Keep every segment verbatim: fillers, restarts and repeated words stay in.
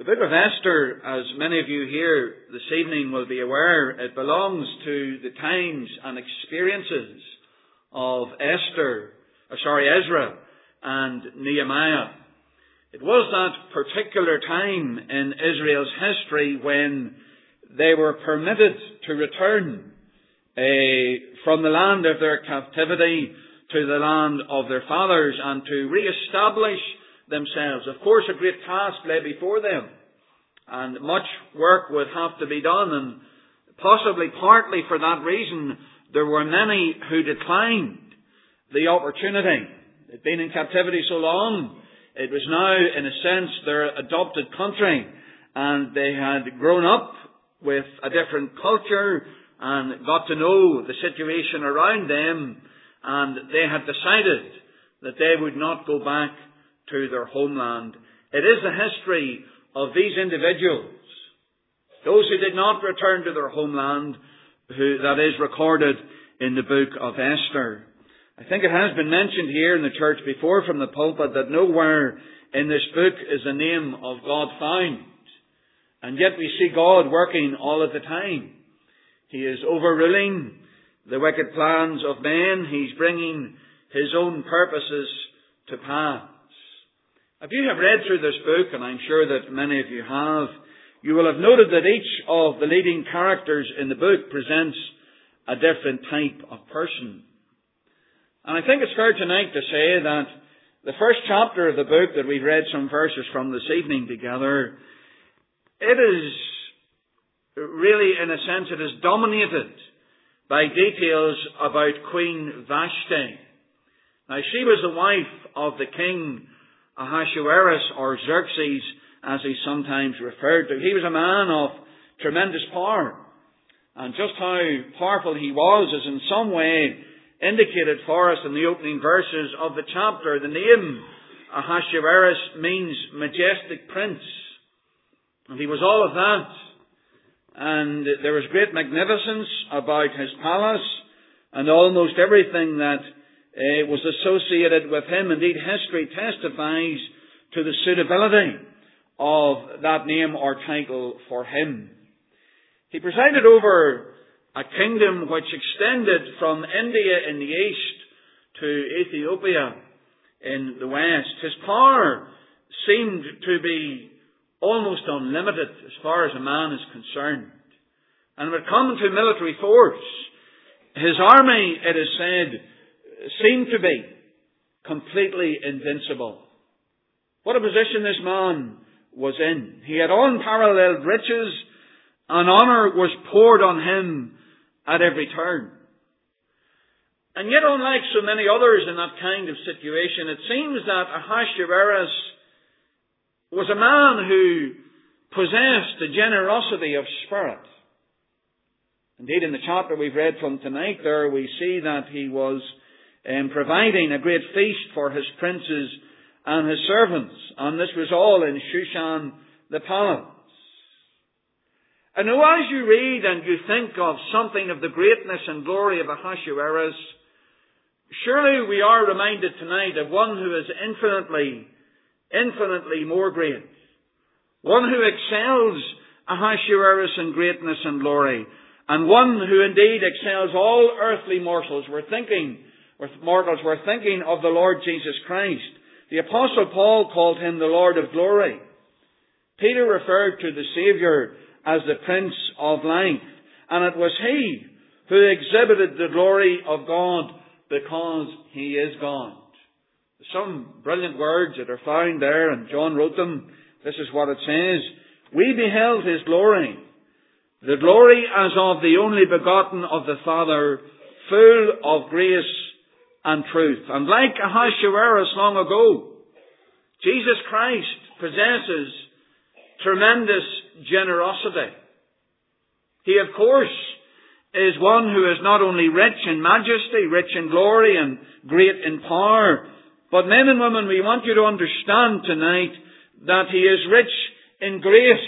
The book of Esther, as many of you here this evening will be aware, it belongs to the times and experiences of Esther, or sorry, Ezra and Nehemiah. It was that particular time in Israel's history when they were permitted to return uh, from the land of their captivity to the land of their fathers and to re-establish themselves. Of course, a great task lay before them, and much work would have to be done, and possibly partly for that reason there were many who declined the opportunity. They'd been in captivity so long, it was now in a sense their adopted country, and they had grown up with a different culture and got to know the situation around them, and they had decided that they would not go back to their homeland. It is the history of these individuals, those who did not return to their homeland, who, that is recorded in the book of Esther. I think it has been mentioned here in the church before from the pulpit that nowhere in this book is the name of God found. And yet we see God working all of the time. He is overruling the wicked plans of men. He's bringing His own purposes to pass. If you have read through this book, and I'm sure that many of you have, you will have noted that each of the leading characters in the book presents a different type of person. And I think it's fair tonight to say that the first chapter of the book that we've read some verses from this evening together, it is really, in a sense, it is dominated by details about Queen Vashti. Now, she was the wife of the king Ahasuerus, or Xerxes, as he's sometimes referred to. He was a man of tremendous power. And just how powerful he was is in some way indicated for us in the opening verses of the chapter. The name Ahasuerus means majestic prince. And he was all of that. And there was great magnificence about his palace and almost everything that uh, was associated with him. Indeed, history testifies to the suitability of that name or title for him. He presided over a kingdom which extended from India in the east to Ethiopia in the west. His power seemed to be almost unlimited as far as a man is concerned. And when it comes to military force, his army, it is said, seemed to be completely invincible. What a position this man was in. He had unparalleled riches, and honour was poured on him at every turn. And yet, unlike so many others in that kind of situation, it seems that Ahasuerus was a man who possessed the generosity of spirit. Indeed, in the chapter we've read from tonight there, we see that he was um, providing a great feast for his princes and his servants. And this was all in Shushan the palace. And now as you read and you think of something of the greatness and glory of Ahasuerus, surely we are reminded tonight of one who is infinitely, infinitely more great. One who excels Ahasuerus in greatness and glory. And one who indeed excels all earthly mortals. We're thinking, mortals, we're thinking of the Lord Jesus Christ. The Apostle Paul called him the Lord of glory. Peter referred to the Saviour as the Prince of Life. And it was he who exhibited the glory of God because he is God. Some brilliant words that are found there, and John wrote them. This is what it says. We beheld his glory, the glory as of the only begotten of the Father, full of grace and truth. And like Ahasuerus long ago, Jesus Christ possesses tremendous generosity. He, of course, is one who is not only rich in majesty, rich in glory, and great in power, but men and women, we want you to understand tonight that he is rich in grace.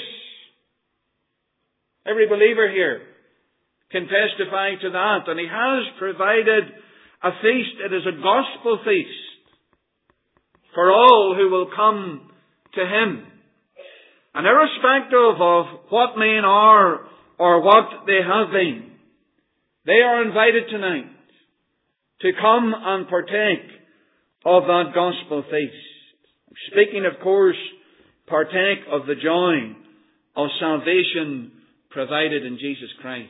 Every believer here can testify to that. And he has provided a feast. It is a gospel feast for all who will come to him. And irrespective of what men are or what they have been, they are invited tonight to come and partake of that gospel feast. Speaking, of course, partake of the joy of salvation provided in Jesus Christ.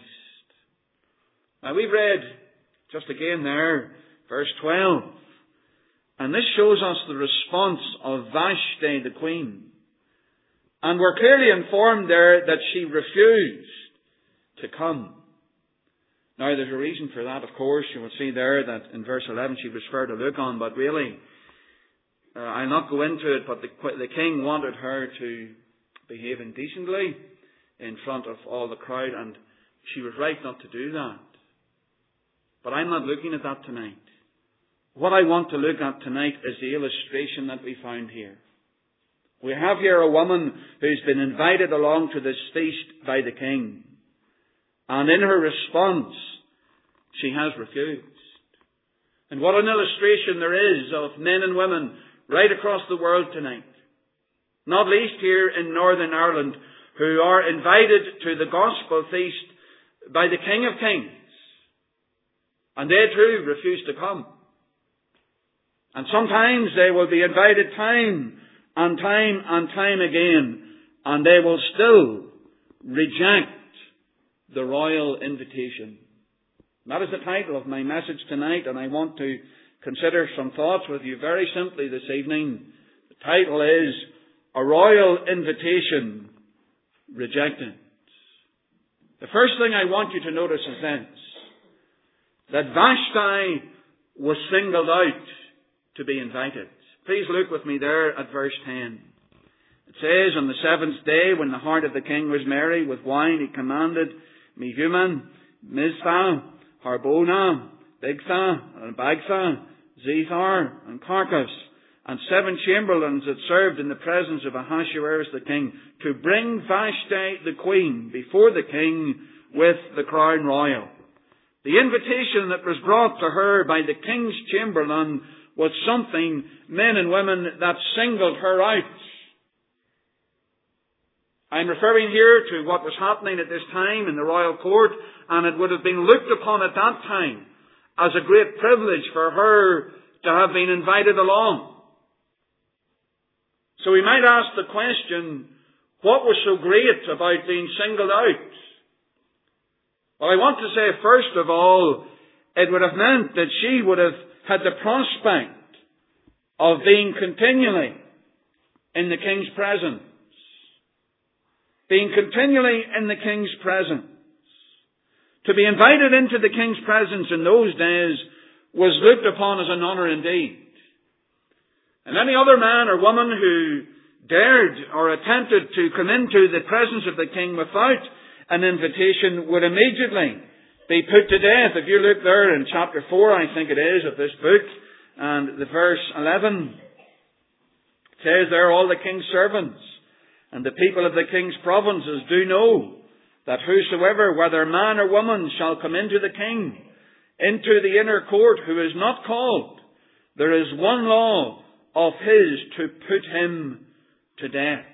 Now we've read, just again there, verse twelve. And this shows us the response of Vashti the queen. And we're clearly informed there that she refused to come. Now there's a reason for that, of course. You will see there that in verse eleven she was fair to look on, but really, uh, I'll not go into it, but the, the king wanted her to behave indecently in front of all the crowd, and she was right not to do that. But I'm not looking at that tonight. What I want to look at tonight is the illustration that we found here. We have here a woman who's been invited along to this feast by the king. And in her response, she has refused. And what an illustration there is of men and women right across the world tonight. Not least here in Northern Ireland, who are invited to the gospel feast by the King of Kings. And they too refuse to come. And sometimes they will be invited time and time and time again, and they will still reject the royal invitation. That is the title of my message tonight, and I want to consider some thoughts with you very simply this evening. The title is A Royal Invitation Rejected. The first thing I want you to notice is this, that Vashti was singled out to be invited. Please look with me there at verse ten. It says, on the seventh day, when the heart of the king was merry with wine, he commanded Mehuman, Mizpah, Harbona, Bigtha, and Bagtha, Zethar, and Carcas, and seven chamberlains that served in the presence of Ahasuerus the king, to bring Vashti the queen before the king with the crown royal. The invitation that was brought to her by the king's chamberlain was something, men and women, that singled her out. I'm referring here to what was happening at this time in the royal court, and it would have been looked upon at that time as a great privilege for her to have been invited along. So we might ask the question, what was so great about being singled out? Well, I want to say, first of all, it would have meant that she would have had the prospect of being continually in the king's presence. Being continually in the king's presence. To be invited into the king's presence in those days was looked upon as an honour indeed. And any other man or woman who dared or attempted to come into the presence of the king without an invitation would immediately be put to death. If you look there in chapter four, I think it is, of this book, and the verse eleven, it says there, all the king's servants and the people of the king's provinces do know that whosoever, whether man or woman, shall come into the king, into the inner court, who is not called, there is one law of his to put him to death.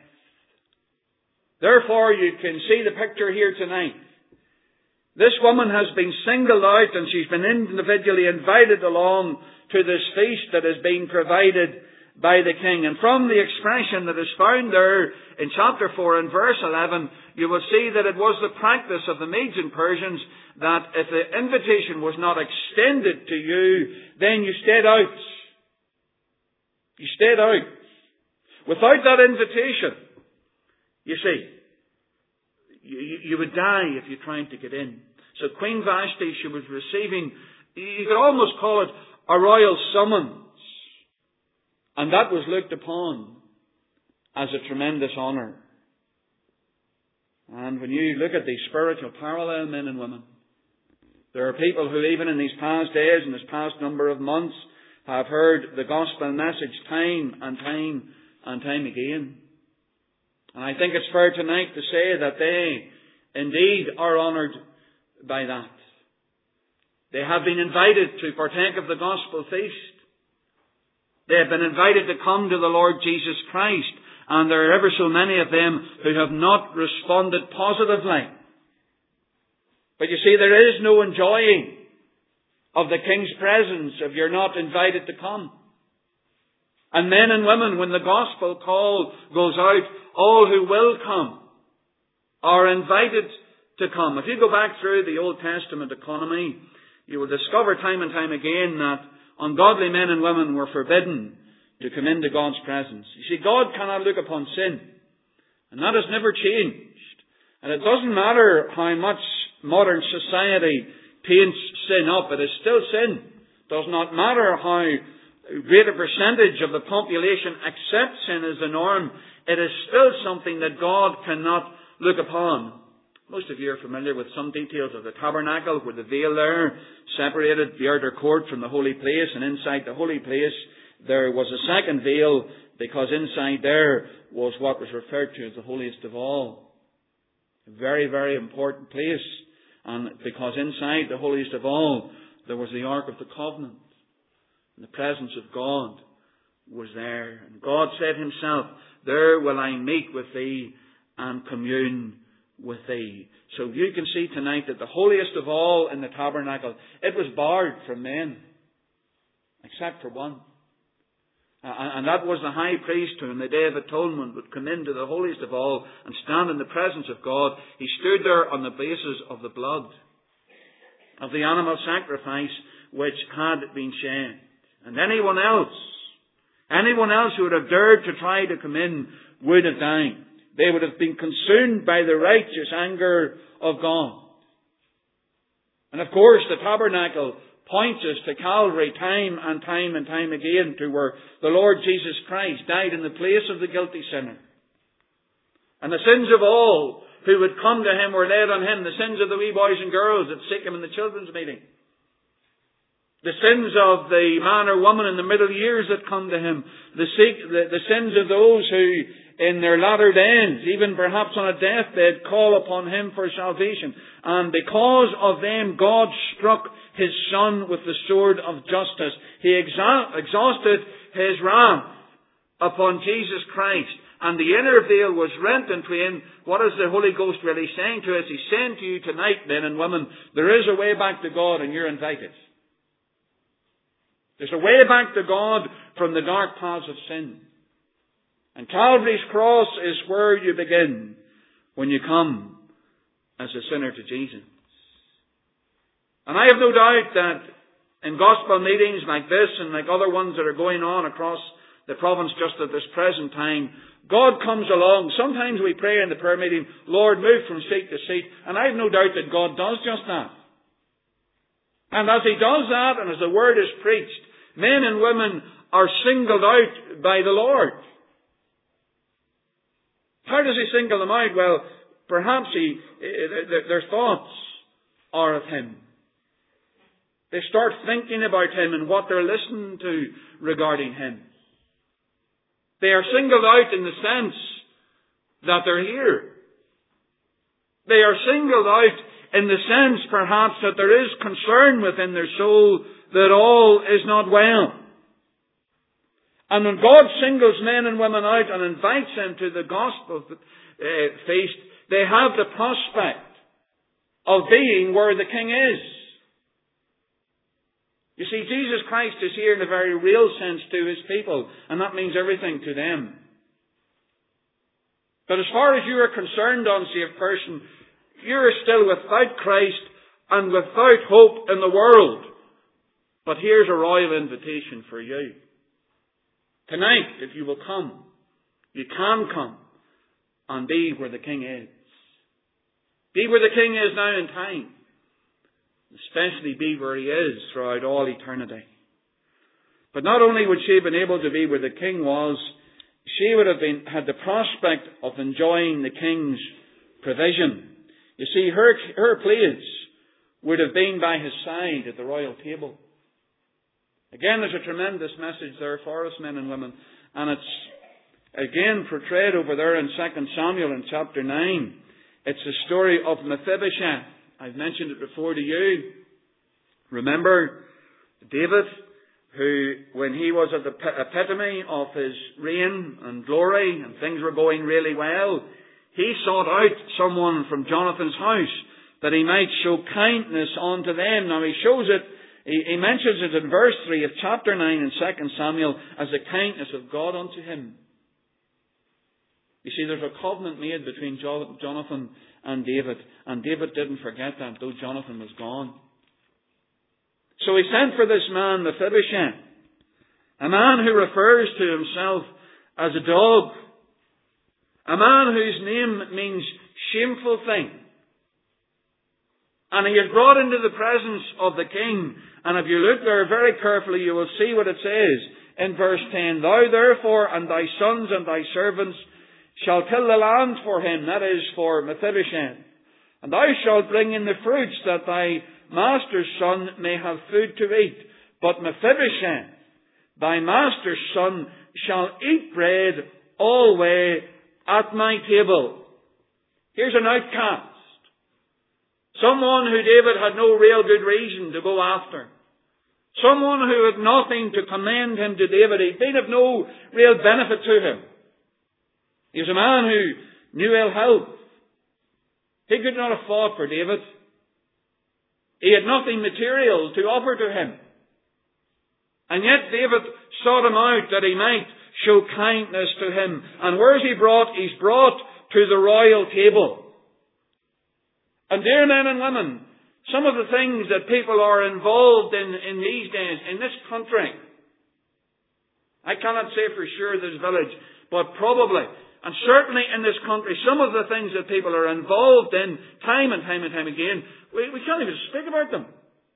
Therefore, you can see the picture here tonight. This woman has been singled out, and she's been individually invited along to this feast that is being provided by the king. And from the expression that is found there in chapter four and verse eleven, you will see that it was the practice of the Medes and Persians that if the invitation was not extended to you, then you stayed out. You stayed out. Without that invitation, you see, you, you would die if you're trying to get in. So Queen Vashti, she was receiving, you could almost call it a royal summons. And that was looked upon as a tremendous honour. And when you look at the spiritual parallel, men and women, there are people who even in these past days, in this past number of months, have heard the gospel message time and time and time again. And I think it's fair tonight to say that they indeed are honoured by that. They have been invited to partake of the gospel feast. They have been invited to come to the Lord Jesus Christ And there are ever so many of them who have not responded positively. But you see, there is no enjoying of the King's presence if you're not invited to come. And men and women, when the gospel call goes out, all who will come are invited to come. If you go back through the Old Testament economy, you will discover time and time again that ungodly men and women were forbidden to come into God's presence. You see, God cannot look upon sin. And that has never changed. And it doesn't matter how much modern society paints sin up, it is still sin. It does not matter how great a percentage of the population accepts sin as the norm. It is still something that God cannot look upon. Most of you are familiar with some details of the tabernacle, where the veil there separated the outer court from the holy place, and inside the holy place there was a second veil, because inside there was what was referred to as the holiest of all. A very, very important place. And because inside the holiest of all there was the Ark of the Covenant. And the presence of God was there. And God said himself, "There will I meet with thee and commune with thee." So you can see tonight that the holiest of all in the tabernacle, it was barred from men, except for one. And that was the high priest who on the Day of Atonement would come into the holiest of all and stand in the presence of God. He stood there on the basis of the blood of the animal sacrifice which had been shed. And anyone else, anyone else who would have dared to try to come in would have died. They would have been consumed by the righteous anger of God. And of course, the tabernacle points us to Calvary time and time and time again, to where the Lord Jesus Christ died in the place of the guilty sinner. And the sins of all who would come to him were laid on him. The sins of the wee boys and girls that seek him in the children's meeting. The sins of the man or woman in the middle years that come to him. The, seek, the, the sins of those who in their latter days, even perhaps on a deathbed, call upon him for salvation. And because of them, God struck his Son with the sword of justice. He exa- exhausted his wrath upon Jesus Christ. And the inner veil was rent in twain. What is the Holy Ghost really saying to us? He's saying to you tonight, men and women, there is a way back to God and you're invited. There's a way back to God from the dark paths of sin. And Calvary's cross is where you begin when you come as a sinner to Jesus. And I have no doubt that in gospel meetings like this and like other ones that are going on across the province just at this present time, God comes along. Sometimes we pray in the prayer meeting, "Lord, move from seat to seat." And I have no doubt that God does just that. And as He does that, and as the Word is preached, men and women are singled out by the Lord. How does He single them out? Well, perhaps He, their thoughts are of Him. They start thinking about Him and what they're listening to regarding Him. They are singled out in the sense that they're here. They are singled out in the sense, perhaps, that there is concern within their soul that all is not well. And when God singles men and women out and invites them to the gospel uh, feast, they have the prospect of being where the King is. You see, Jesus Christ is here in a very real sense to His people, and that means everything to them. But as far as you are concerned, unsaved person, you are still without Christ and without hope in the world. But here's a royal invitation for you. Tonight, if you will come, you can come and be where the King is. Be where the King is now in time. Especially be where He is throughout all eternity. But not only would she have been able to be where the King was, she would have been had the prospect of enjoying the King's provision. You see, her, her place would have been by His side at the royal table. Again, there's a tremendous message there for us, men and women. And it's again portrayed over there in Second Samuel in chapter nine. It's the story of Mephibosheth. I've mentioned it before to you. Remember, David who, when he was at the epitome of his reign and glory and things were going really well, he sought out someone from Jonathan's house that he might show kindness unto them. Now he shows it, he, he mentions it in verse three of chapter nine in Second Samuel as the kindness of God unto him. You see, there's a covenant made between Jonathan and David, and David didn't forget that, though Jonathan was gone. So he sent for this man, Mephibosheth, a man who refers to himself as a dog, a man whose name means shameful thing. And he is brought into the presence of the king. And if you look there very carefully, you will see what it says in verse ten. Thou therefore and thy sons and thy servants shall till the land for him, that is, for Mephibosheth. And thou shalt bring in the fruits, that thy master's son may have food to eat. But Mephibosheth, thy master's son, shall eat bread alway at my table. Here's an outcast. Someone who David had no real good reason to go after. Someone who had nothing to commend him to David. He'd been of no real benefit to him. He was a man who knew ill health. He could not have fought for David. He had nothing material to offer to him. And yet David sought him out that he might show kindness to him. And where is he brought? He's brought to the royal table. And dear men and women, some of the things that people are involved in in these days, in this country, I cannot say for sure this village, but probably, and certainly in this country, some of the things that people are involved in time and time and time again, we, we can't even speak about them.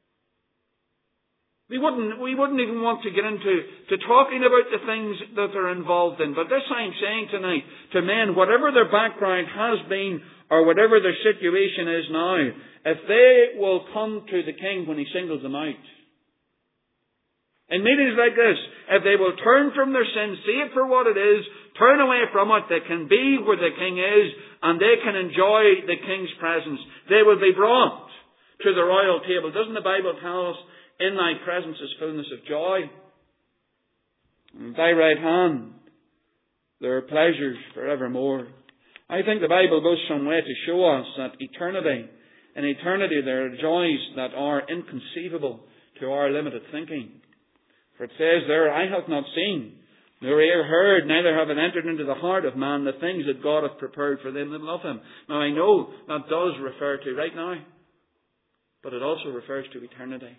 We wouldn't, we wouldn't even want to get into to talking about the things that they're involved in. But this I'm saying tonight to men, whatever their background has been or whatever their situation is now, if they will come to the King when He singles them out. In meetings like this, if they will turn from their sins, see it for what it is, turn away from it, they can be where the King is and they can enjoy the King's presence. They will be brought to the royal table. Doesn't the Bible tell us, in thy presence is fullness of joy? And at thy right hand there are pleasures forevermore. I think the Bible goes some way to show us that eternity, in eternity there are joys that are inconceivable to our limited thinking. For it says there, I have not seen, nor ear heard, neither have it entered into the heart of man the things that God hath prepared for them that love Him. Now I know that does refer to right now, but it also refers to eternity.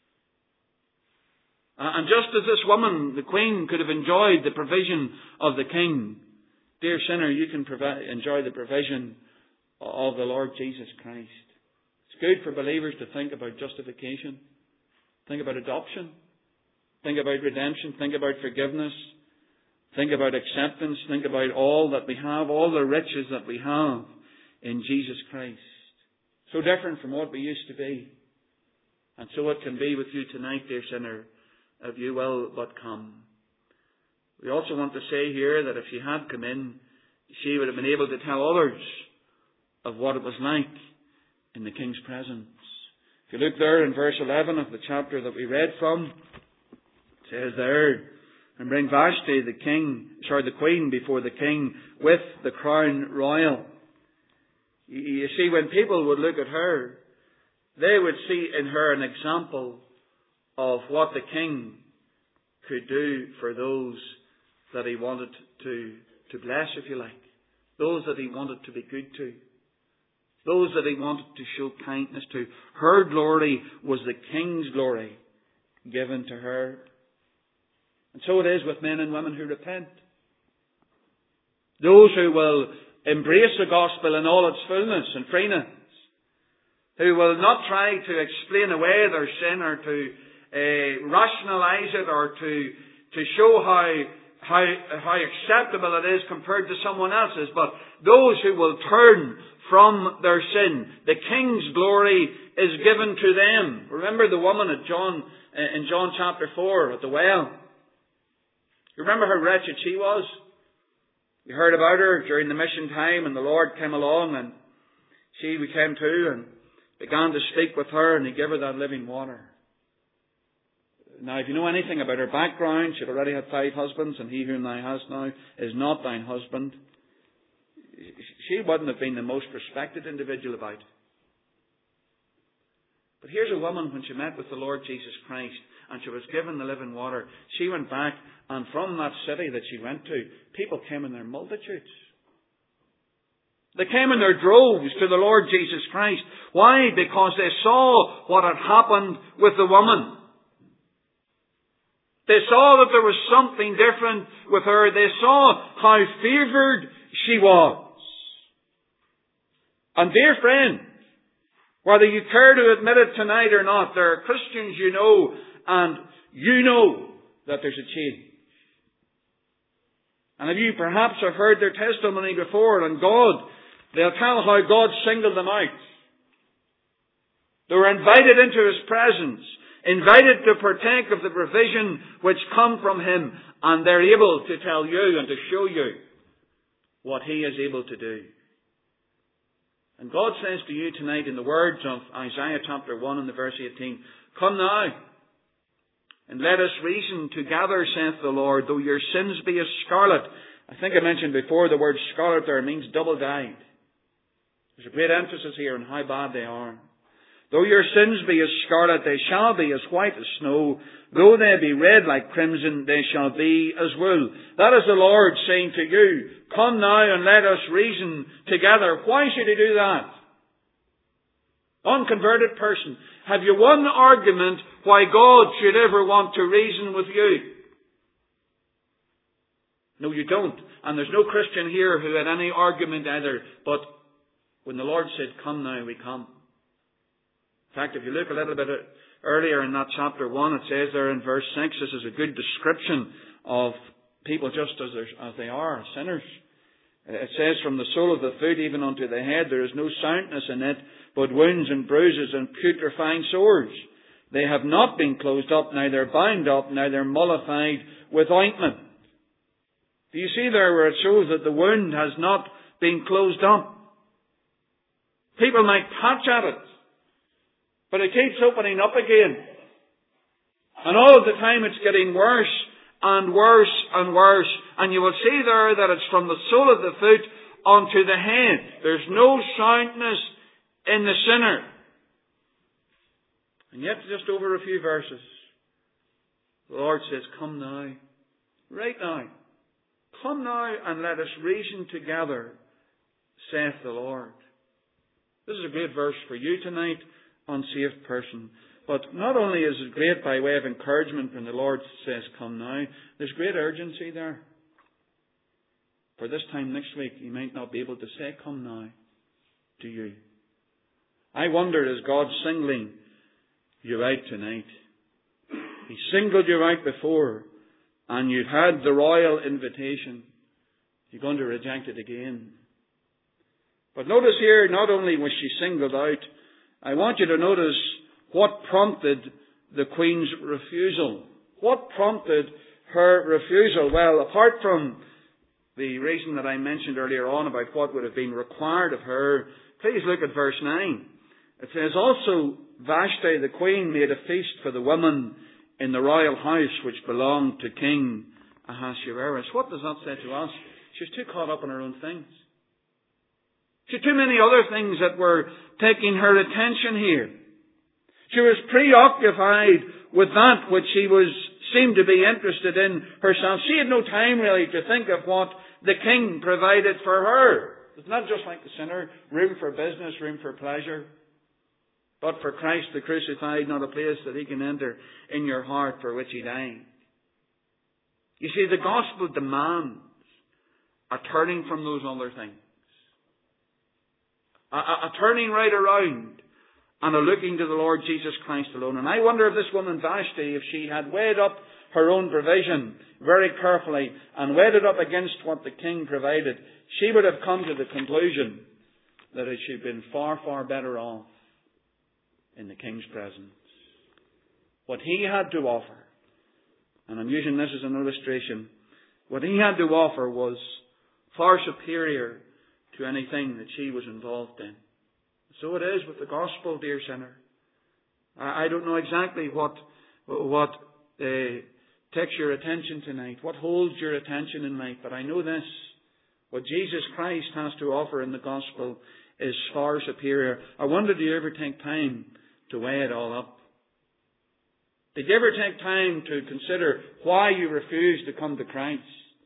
And just as this woman, the Queen, could have enjoyed the provision of the King, dear sinner, you can provi- enjoy the provision of the Lord Jesus Christ. It's good for believers to think about justification, think about adoption, think about redemption, think about forgiveness, think about acceptance, think about all that we have, all the riches that we have in Jesus Christ. So different from what we used to be. And so it can be with you tonight, dear sinner, if you will but come. We also want to say here that if she had come in, she would have been able to tell others of what it was like in the King's presence. If you look there in verse eleven of the chapter that we read from, it says there, and bring Vashti the king, sorry, the queen before the king with the crown royal. You see, when people would look at her, they would see in her an example of what the king could do for those that he wanted to, to bless, if you like. Those that he wanted to be good to. Those that he wanted to show kindness to. Her glory was the King's glory given to her. And so it is with men and women who repent. Those who will embrace the gospel in all its fullness and freeness. Who will not try to explain away their sin or to uh, rationalize it or to, to show how, how, how acceptable it is compared to someone else's. But those who will turn from their sin, the King's glory is given to them. Remember the woman at John, uh, in John chapter four at the well. You remember how wretched she was? You heard about her during the mission time, and the Lord came along and she came to and began to speak with her, and He gave her that living water. Now, if you know anything about her background, she had already had five husbands, and he whom thou hast now is not thine husband. She wouldn't have been the most respected individual about. But here's a woman, when she met with the Lord Jesus Christ, and she was given the living water, she went back, and from that city that she went to, people came in their multitudes. They came in their droves to the Lord Jesus Christ. Why? Because they saw what had happened with the woman. They saw that there was something different with her. They saw how favoured she was. And dear friend, whether you care to admit it tonight or not, there are Christians you know, and you know that there's a change. And if you perhaps have heard their testimony before, and God, they'll tell how God singled them out. They were invited into His presence, invited to partake of the provision which come from Him, and they're able to tell you and to show you what He is able to do. And God says to you tonight in the words of Isaiah chapter one and the verse eighteen, "Come now, and let us reason together, saith the Lord, though your sins be as scarlet." I think I mentioned before the word scarlet there means double dyed. There's a great emphasis here on how bad they are. "Though your sins be as scarlet, they shall be as white as snow. Though they be red like crimson, they shall be as wool." That is the Lord saying to you, come now and let us reason together. Why should He do that? Unconverted person, have you one argument why God should ever want to reason with you? No, you don't. And there's no Christian here who had any argument either. But when the Lord said, come now, we come. In fact, if you look a little bit earlier in that chapter one, it says there in verse six, this is a good description of people just as, as they are, sinners. It says, from the sole of the foot even unto the head, there is no soundness in it, but wounds and bruises and putrefying sores. They have not been closed up, neither bound up, neither mollified with ointment. Do you see there where it shows that the wound has not been closed up? People might patch at it, but it keeps opening up again. And all of the time it's getting worse and worse and worse. And you will see there that it's from the sole of the foot onto the head. There's no soundness in the sinner. And yet, just over a few verses, the Lord says, come now, right now. Come now and let us reason together, saith the Lord. This is a great verse for you tonight, unsaved person. But not only is it great by way of encouragement when the Lord says, come now, there's great urgency there. For this time next week, He might not be able to say, come now, to you. I wonder, is God singling you out tonight? He singled you out before, and you've had the royal invitation. You're going to reject it again. But notice here, not only was she singled out, I want you to notice what prompted the Queen's refusal. What prompted her refusal? Well, apart from the reason that I mentioned earlier on about what would have been required of her, please look at verse nine. It says, also Vashti the Queen made a feast for the women in the royal house which belonged to King Ahasuerus. What does that say to us? She was too caught up in her own things. She had too many other things that were taking her attention here. She was preoccupied with that which she was seemed to be interested in herself. She had no time really to think of what the king provided for her. It's not just like the sinner, room for business, room for pleasure. But for Christ the crucified, not a place that He can enter in your heart for which He died. You see, the gospel demands a turning from those other things. A, a, a turning right around and a looking to the Lord Jesus Christ alone. And I wonder if this woman Vashti, if she had weighed up her own provision very carefully and weighed it up against what the king provided, she would have come to the conclusion that it should have been far, far better off in the king's presence. What he had to offer, and I'm using this as an illustration, what he had to offer was far superior to anything that she was involved in. So it is with the gospel, dear sinner. I don't know exactly what what uh, takes your attention tonight, what holds your attention in life. But I know this, what Jesus Christ has to offer in the gospel is far superior. I wonder, do you ever take time to weigh it all up? Did you ever take time to consider why you refuse to come to Christ?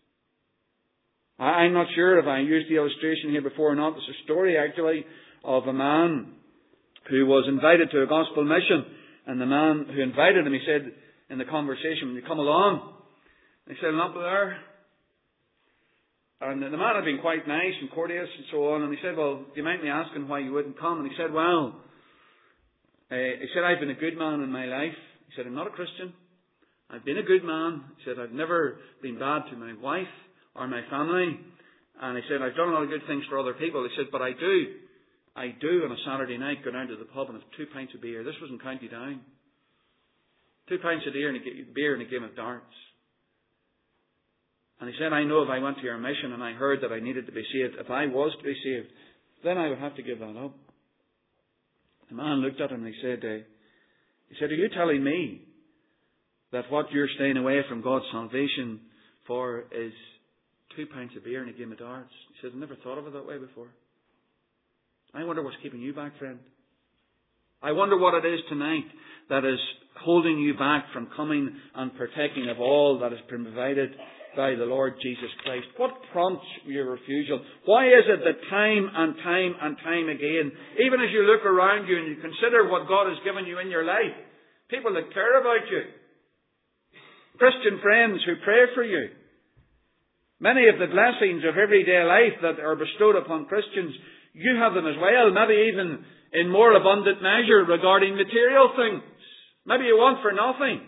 I'm not sure if I used the illustration here before or not. It's a story actually of a man who was invited to a gospel mission. And the man who invited him, he said in the conversation, "When you come along?" And he said, "Not there." And the man had been quite nice and courteous and so on. And he said, "Well, do you mind me asking why you wouldn't come?" And he said, "Well, uh, he said, I've been a good man in my life." He said, "I'm not a Christian. I've been a good man." He said, "I've never been bad to my wife or my family." And he said, "I've done a lot of good things for other people." He said, "But I do. I do on a Saturday night go down to the pub and have two pints of beer." This was in County Down. Two pints of beer and a, beer and a game of darts. And he said, "I know if I went to your mission and I heard that I needed to be saved, if I was to be saved, then I would have to give that up." The man looked at him and he said, uh, he said, "Are you telling me that what you're staying away from God's salvation for is two pints of beer and a game of darts?" He said, "I never thought of it that way before." I wonder what's keeping you back, friend. I wonder what it is tonight that is holding you back from coming and partaking of all that has been provided by the Lord Jesus Christ. What prompts your refusal? Why is it that time and time and time again, even as you look around you and you consider what God has given you in your life, people that care about you, Christian friends who pray for you, many of the blessings of everyday life that are bestowed upon Christians, you have them as well, maybe even in more abundant measure regarding material things. Maybe you want for nothing.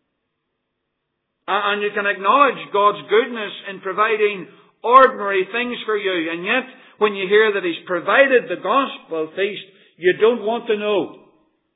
And you can acknowledge God's goodness in providing ordinary things for you. And yet, when you hear that He's provided the gospel feast, you don't want to know.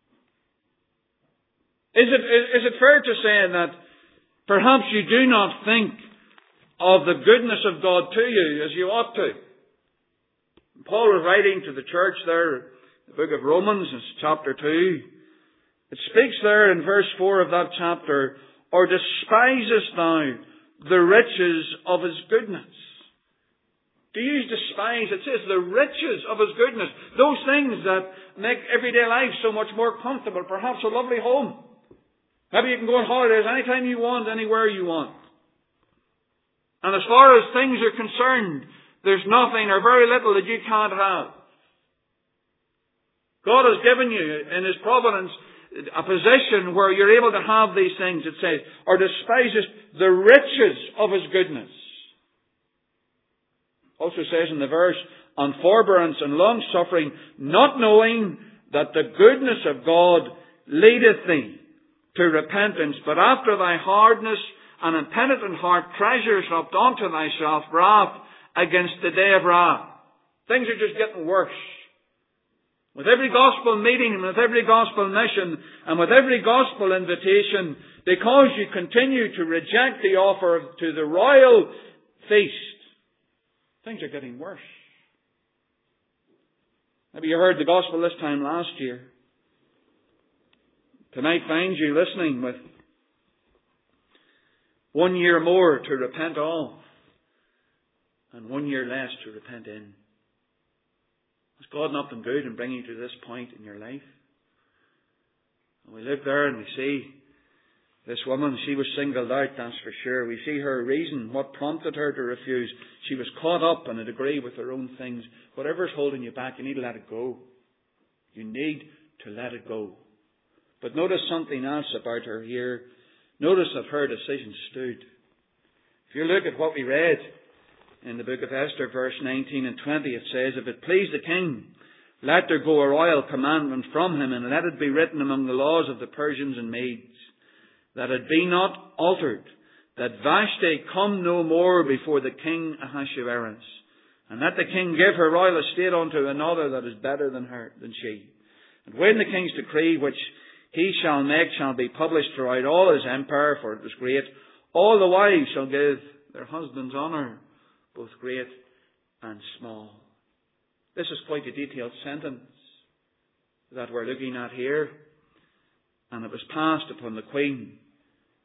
Is it, is it fair to say that perhaps you do not think of the goodness of God to you as you ought to? Paul was writing to the church there, the book of Romans, it's chapter two. It speaks there in verse four of that chapter, "Or despisest thou the riches of His goodness?" Do you despise? It says the riches of His goodness. Those things that make everyday life so much more comfortable. Perhaps a lovely home. Maybe you can go on holidays anytime you want, anywhere you want. And as far as things are concerned, there's nothing or very little that you can't have. God has given you in His providence a position where you're able to have these things. It says, "Or despisest the riches of His goodness." Also says in the verse, "On forbearance and long suffering, not knowing that the goodness of God leadeth thee to repentance, but after thy hardness and impenitent heart treasures up unto thyself wrath against the day of wrath." Things are just getting worse. With every gospel meeting and with every gospel mission and with every gospel invitation, because you continue to reject the offer to the royal feast, things are getting worse. Maybe you heard the gospel this time last year. Tonight finds you listening with one year more to repent of and one year less to repent in. Has God not been good in bringing you to this point in your life? And we look there and we see this woman, she was singled out, that's for sure. We see her reason, what prompted her to refuse. She was caught up in a degree with her own things. Whatever's holding you back, you need to let it go. You need to let it go. But notice something else about her here. Notice that her decision stood. If you look at what we read in the book of Esther, verse nineteen and twenty, it says, "If it please the king, let there go a royal commandment from him, and let it be written among the laws of the Persians and Medes, that it be not altered, that Vashti come no more before the king Ahasuerus, and let the king give her royal estate unto another that is better than her, than she. And when the king's decree which he shall make shall be published throughout all his empire, for it was great, all the wives shall give their husbands honour, both great and small." This is quite a detailed sentence that we're looking at here. And it was passed upon the queen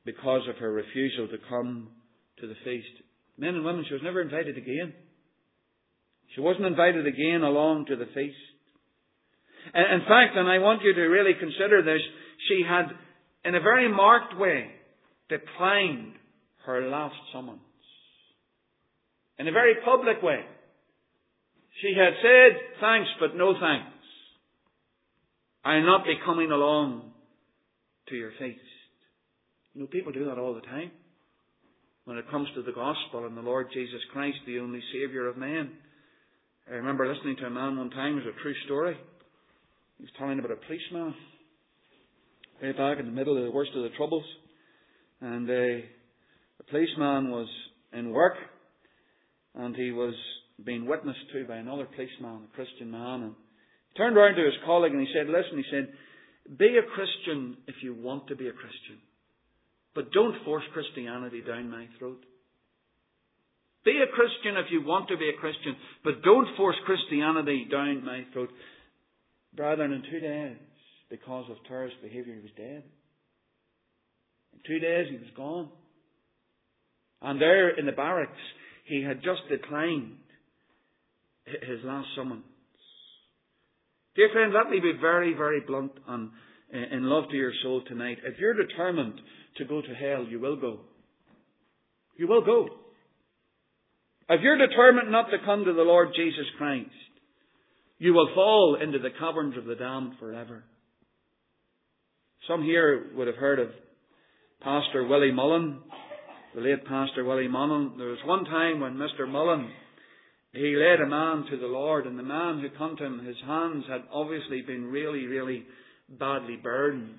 because of her refusal to come to the feast. Men and women, she was never invited again. She wasn't invited again along to the feast. In fact, and I want you to really consider this, she had, in a very marked way, declined her last summons. In a very public way. She had said, thanks, but no thanks. I'll not be coming along to your feast. You know, people do that all the time. When it comes to the gospel and the Lord Jesus Christ, the only Saviour of men. I remember listening to a man one time, it was a true story. He was telling about a policeman. Way back in the middle of the worst of the troubles. And uh, the policeman was in work. And he was being witnessed to by another policeman, a Christian man. And he turned around to his colleague and he said, listen, he said, be a Christian if you want to be a Christian. But don't force Christianity down my throat. Be a Christian if you want to be a Christian, but don't force Christianity down my throat. Brethren, in two days, because of terrorist behaviour, he was dead. In two days, he was gone. And there in the barracks, he had just declined his last summons. Dear friends, let me be very, very blunt and in love to your soul tonight. If you're determined to go to hell, you will go. You will go. If you're determined not to come to the Lord Jesus Christ, you will fall into the caverns of the damned forever. Some here would have heard of Pastor Willie Mullen, the late Pastor Willie Mullen. There was one time when Mister Mullen, he led a man to the Lord, and the man who come to him, his hands had obviously been really, really badly burned.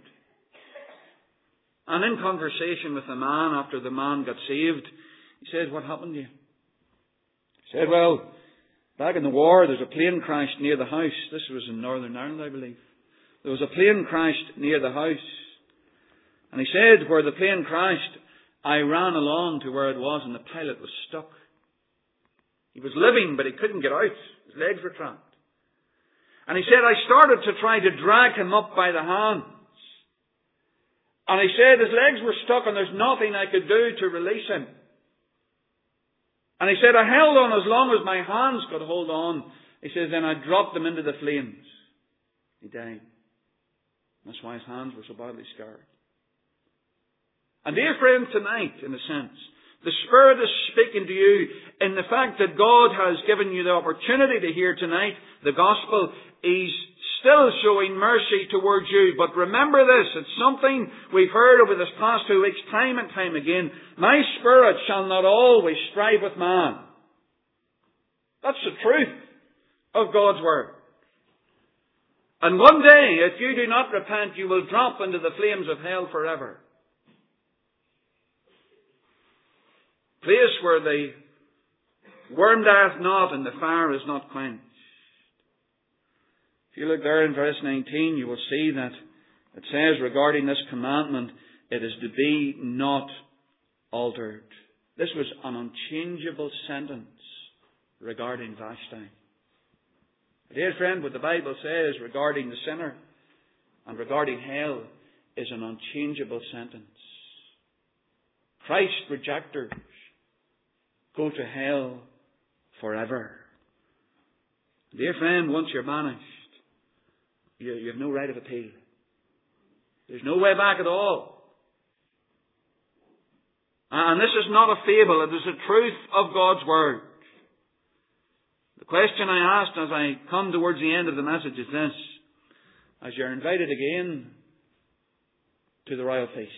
And in conversation with the man, after the man got saved, he said, what happened to you? He said, well, back in the war, there's a plane crashed near the house. This was in Northern Ireland, I believe. There was a plane crashed near the house. And he said, where the plane crashed, I ran along to where it was and the pilot was stuck. He was living, but he couldn't get out. His legs were trapped. And he said, I started to try to drag him up by the hands. And he said his legs were stuck and there's nothing I could do to release him. And he said, I held on as long as my hands could hold on. He says, then I dropped him into the flames. He died. That's why his hands were so badly scarred. And dear friend, tonight, in a sense, the Spirit is speaking to you in the fact that God has given you the opportunity to hear tonight the gospel. He's still showing mercy towards you. But remember this, it's something we've heard over this past two weeks time and time again. My spirit shall not always strive with man. That's the truth of God's Word. And one day, if you do not repent, you will drop into the flames of hell forever. Place where the worm dieth not and the fire is not quenched. If you look there in verse nineteen, you will see that it says regarding this commandment, it is to be not altered. This was an unchangeable sentence regarding Vashti. Dear friend, what the Bible says regarding the sinner and regarding hell is an unchangeable sentence. Christ rejectors go to hell forever. Dear friend, once you're banished, you, you have no right of appeal. There's no way back at all. And this is not a fable, it is the truth of God's Word. The question I asked as I come towards the end of the message is this. As you're invited again to the royal feast,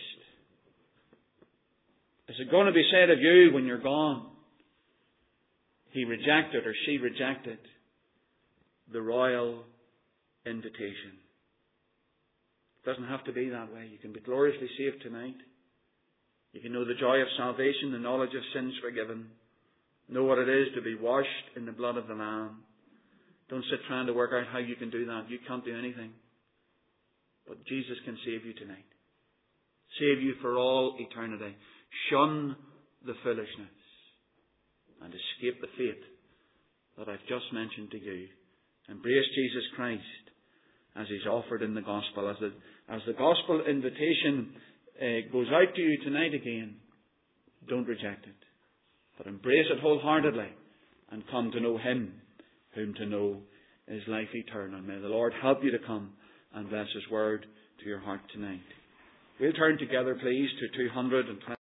is it going to be said of you when you're gone, he rejected or she rejected the royal invitation? It doesn't have to be that way. You can be gloriously saved tonight. You can know the joy of salvation, the knowledge of sins forgiven. Know what it is to be washed in the blood of the Lamb. Don't sit trying to work out how you can do that. You can't do anything. But Jesus can save you tonight. Save you for all eternity. Shun the foolishness and escape the fate that I've just mentioned to you. Embrace Jesus Christ as He's offered in the gospel. As the, as the gospel invitation uh, goes out to you tonight again, don't reject it, but embrace it wholeheartedly and come to know Him, whom to know is life eternal. May the Lord help you to come and bless His word to your heart tonight. We'll turn together, please, to two hundred twenty.